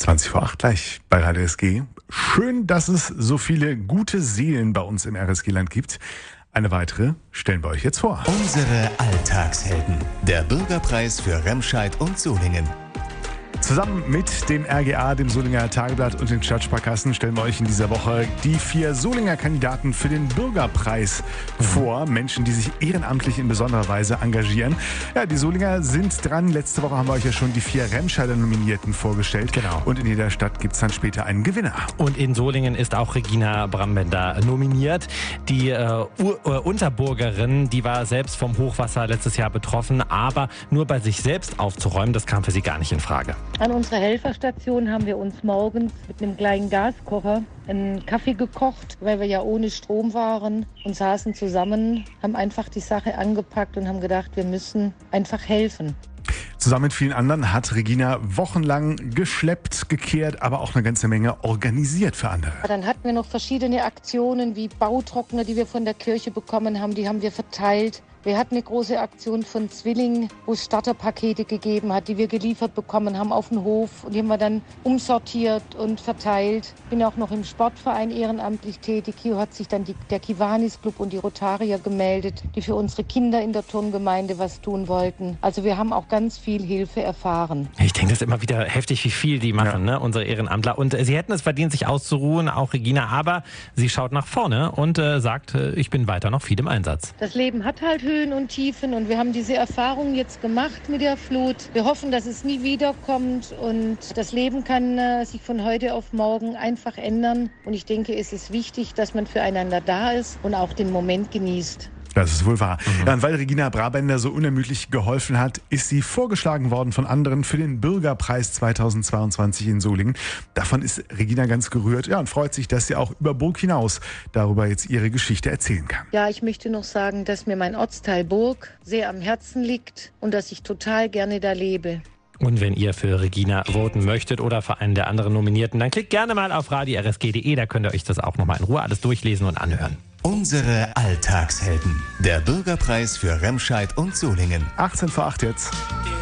20 vor 8 gleich bei Radio RSG. Schön, dass es so viele gute Seelen bei uns im RSG-Land gibt. Eine weitere stellen wir euch jetzt vor. Unsere Alltagshelden. Der Bürgerpreis für Remscheid und Solingen. Zusammen mit dem RGA, dem Solinger Tageblatt und den Stadtsparkassen stellen wir euch in dieser Woche die 4 Solinger Kandidaten für den Bürgerpreis vor. Menschen, die sich ehrenamtlich in besonderer Weise engagieren. Ja, die Solinger sind dran. Letzte Woche haben wir euch ja schon die 4 Remscheider Nominierten vorgestellt. Genau. Und in jeder Stadt gibt es dann später einen Gewinner. Und in Solingen ist auch Regina Brambender nominiert. Die Unterburgerin, die war selbst vom Hochwasser letztes Jahr betroffen, aber nur bei sich selbst aufzuräumen, das kam für sie gar nicht in Frage. An unserer Helferstation haben wir uns morgens mit einem kleinen Gaskocher einen Kaffee gekocht, weil wir ja ohne Strom waren und saßen zusammen, haben einfach die Sache angepackt und haben gedacht, wir müssen einfach helfen. Zusammen mit vielen anderen hat Regina wochenlang geschleppt, gekehrt, aber auch eine ganze Menge organisiert für andere. Dann hatten wir noch verschiedene Aktionen wie Bautrockner, die wir von der Kirche bekommen haben, die haben wir verteilt. Wir hatten eine große Aktion von Zwilling, wo es Starterpakete gegeben hat, die wir geliefert bekommen haben auf den Hof. Und die haben wir dann umsortiert und verteilt. Ich bin auch noch im Sportverein ehrenamtlich tätig. Hier hat sich dann der Kiwanis Club und die Rotarier gemeldet, die für unsere Kinder in der Turngemeinde was tun wollten. Also wir haben auch ganz viel Hilfe erfahren. Ich denke, das ist immer wieder heftig, wie viel die machen, ne, unsere Ehrenamtler. Und sie hätten es verdient, sich auszuruhen, auch Regina. Aber sie schaut nach vorne und sagt, ich bin weiter noch viel im Einsatz. Das Leben hat halt Höhen und Tiefen und wir haben diese Erfahrung jetzt gemacht mit der Flut. Wir hoffen, dass es nie wiederkommt und das Leben kann sich von heute auf morgen einfach ändern. Und ich denke, es ist wichtig, dass man füreinander da ist und auch den Moment genießt. Das ist wohl wahr. Ja, und weil Regina Brabender so unermüdlich geholfen hat, ist sie vorgeschlagen worden von anderen für den Bürgerpreis 2022 in Solingen. Davon ist Regina ganz gerührt, ja, und freut sich, dass sie auch über Burg hinaus darüber jetzt ihre Geschichte erzählen kann. Ja, ich möchte noch sagen, dass mir mein Ortsteil Burg sehr am Herzen liegt und dass ich total gerne da lebe. Und wenn ihr für Regina voten möchtet oder für einen der anderen Nominierten, dann klickt gerne mal auf radio-rsg.de, da könnt ihr euch das auch nochmal in Ruhe alles durchlesen und anhören. Unsere Alltagshelden. Der Bürgerpreis für Remscheid und Solingen. 18 vor 8 jetzt.